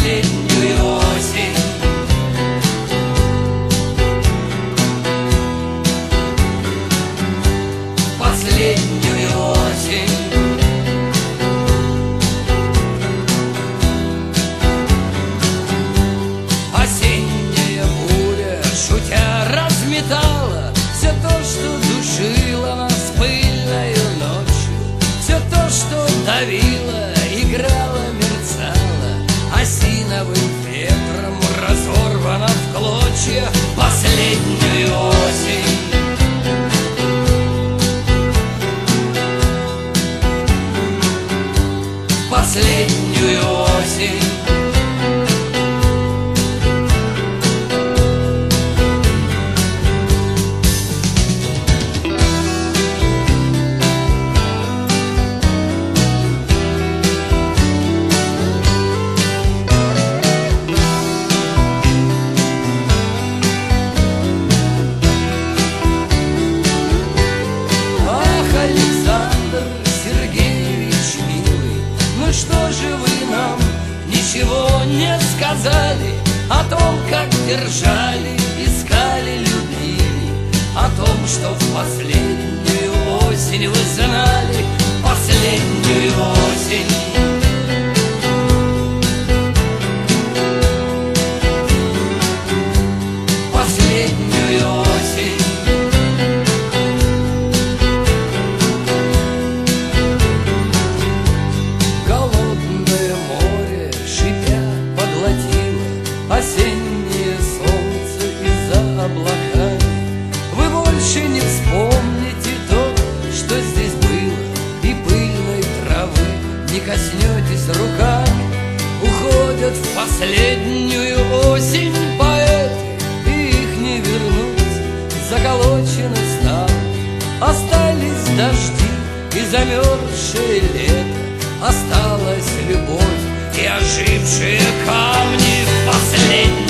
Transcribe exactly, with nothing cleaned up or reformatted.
последнюю осень. Последнюю осень. Осенняя буря, шутя, разметала все то, что душило нас пыльною ночью, все то, что давило, играло, мерцало, осиновым ветром разорвано в клочья. Последнюю осень. Последнюю осень. Что же вы нам ничего не сказали о том, как держали, искали, любили, о том, что в последнюю осень вы знали, последнюю осень. Последнюю осень. Осеннее солнце из-за облаками. Вы больше не вспомните то, что здесь было, и пыльной травы не коснетесь руками. Уходят в последнюю осень поэты, и их не вернуть, заколочены ставни. Остались дожди и замерзшее лето, осталась любовь и ожившие камни. Последний